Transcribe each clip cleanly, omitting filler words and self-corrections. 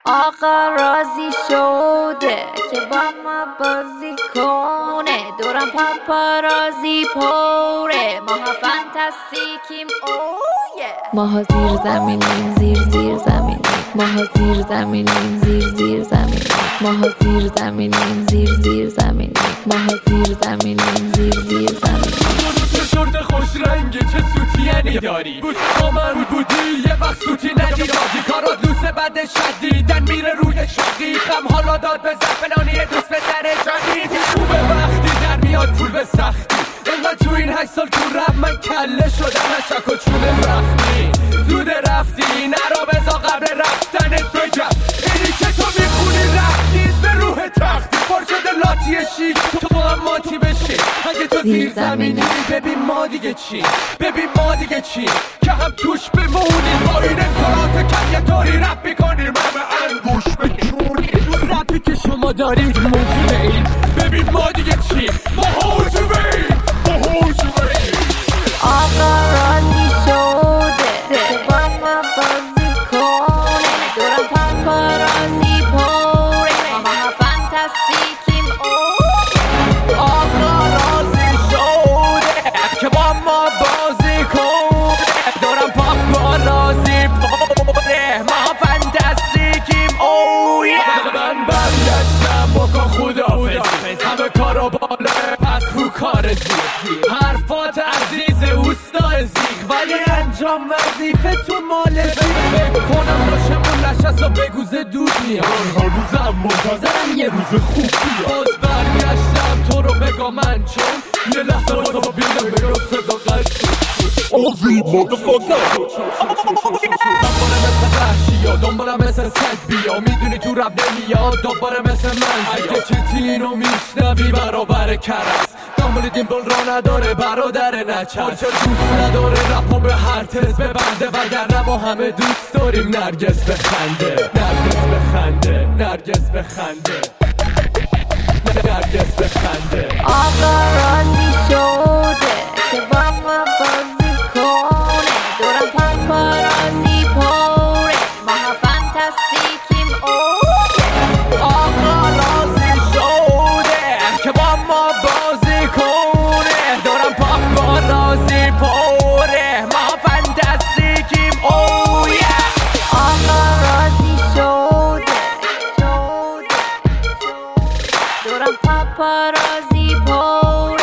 آقا راضی شده که با ما بازی کنه، دورم پاپارازی پوره، ماها فانتاستیکیم اوه. ماها زیر زمینیم، زیر زمینیم، ماها زیر زمینیم، زیر زمینیم، ماها زیر زمینیم، زیر زمینیم، ماها زیر زمینیم، زیر زمینیم. شورت خوش رنگه چه سوتیانی داری بود با من بودی یه وقت سوتی ندیدادی، کارات لوسه بد شدیدن میره روی شقیقم، حالا داد به زفنانی دوست پسر جدید. خوبه وقتی در میاد پول به سختی، انقدر تو این 8 سال تو رب من کله شدم از شک و چونه رفتی، زود رفتی نرا بزا قبل رفتنت بگم اینی که تو میخونی رفتیز به روح تختی، پر شده لاتی شیک تو هم ماتی بشی. اگه تو زیر زمینی ببین ما دیگه چی، ببین ما دیگه چی که هم توش بمونیم با این امکانات کم یه طوری رپ میکنیم همه انگوش بکنونیم تو رپی که شما دارید موجوده این. ببین ما دیگه چی، ما حوجوه این، ما حوجوه این. آقا راضی شده که با ما بازی کنه، دورم پاپارازی پوره، ماها فانتاستیکیم اوه. آقا راضی شده که با ما بازی کنه، دورم پاپارازی پوره، ماها فانتاستیکیم اوه. من برگشتم بکن خداحافظی، همه کارا بالا پس رو کار زیگی، حرفات عزیز اوستا زیگ ولی انجام وظیفه تو مال زیگ. فکر کنم راشمون نشست و بگوزه دود میاد، هر روزم منتظرم یه روز خوب بیاد. باز برگشتم تو رو بگم من چون یه لحظه رو بینم بگم صداقت اوزی مادرفاکر. دنباله مثل وحشی ها، دنباله مثل سگ بیا، میدونی تو رب نمیاد دنباله مثل من. اگه چیتی اینو میشنوی برابر کرس، دنبال دیمبل را نداره برادر نچست، پارچه دوست نداره رپا به هر تز ببنده، وگرنه ما همه دوست داریم نرگس بخنده، نرگس بخنده، نرگس بخنده، نرگس بخنده. آقا راضی شده که با ما بازی کنه، دورم پاپارازی پوره، ماها فانتاستیکیم اوه. آقا راضی شده که با ما بازی کنه، دورم پاپارازی پوره، ماها فانتاستیکیم اوه. آقا راضی شده دورم پاپارازی پوره.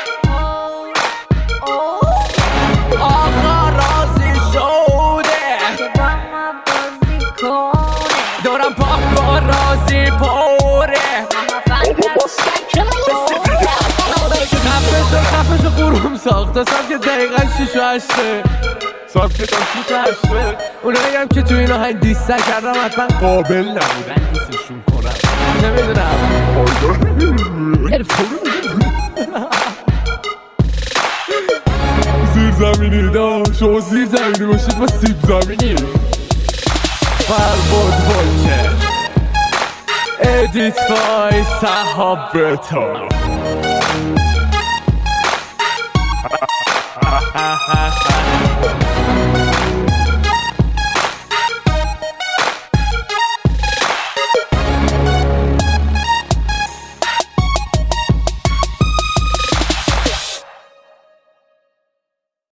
آقا راضی شده که با ما بازی کنه، دورم پاپارازی پوره، خفش قروم ساخته ساخت که دقیقا 6 و 8 ساخت که 6 و 8 اونایی هم که تو این آهنگ دیستن کردم حتما قابل نبودن دیستشون کنم، نمیدونم زیر زمینی دا شما زیر زمینی باشید ما سیب زمینی. فرباد والکر ادیت بای سهاب برتو